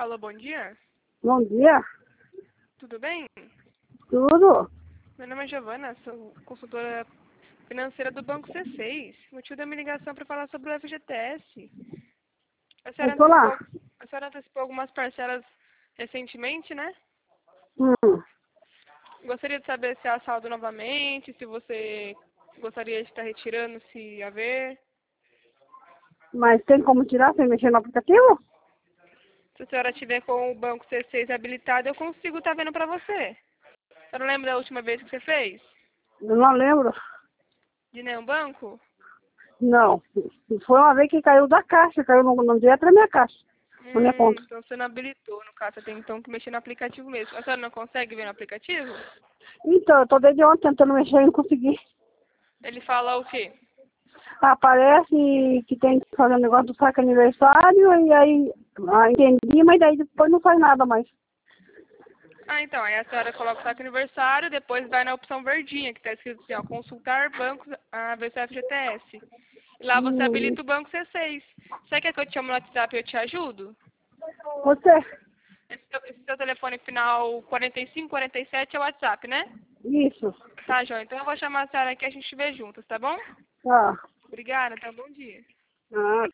Alô, bom dia. Bom dia. Tudo bem? Tudo? Meu nome é Giovana, sou consultora financeira do Banco C6. O motivo da minha ligação é para falar sobre o FGTS. A Eu senhora tô lá. antecipou algumas parcelas recentemente, né? Hum. Gostaria de saber se há saldo novamente, se você gostaria de estar retirando, se haver. Mas tem como tirar sem mexer no aplicativo? Se a senhora tiver com o Banco C6 habilitado, eu consigo estar vendo para você. A senhora lembra da última vez que você fez? Eu não lembro. De nenhum banco? Não. Foi uma vez que caiu da caixa, caiu no direto da minha caixa, na minha conta. Então você não habilitou, no caso, você tem então que mexer no aplicativo mesmo. A senhora não consegue ver no aplicativo? Então, eu tô desde ontem tentando mexer e não consegui. Ele fala o quê? Aparece que tem que fazer um negócio do saque aniversário e aí entendi, mas daí depois não faz nada mais. Então, aí a senhora coloca o saque aniversário, depois vai na opção verdinha, que está escrito assim, ó, consultar bancos, a versão FGTS. E lá você Hum. habilita o banco C6. Você quer que eu te chame no WhatsApp e eu te ajudo? Você? Esse seu telefone final 4547 é o WhatsApp, né? Isso. Tá, João. Então eu vou chamar a senhora aqui e a gente vê juntos, tá bom? Tá. Obrigada, tá? Bom dia. Ah.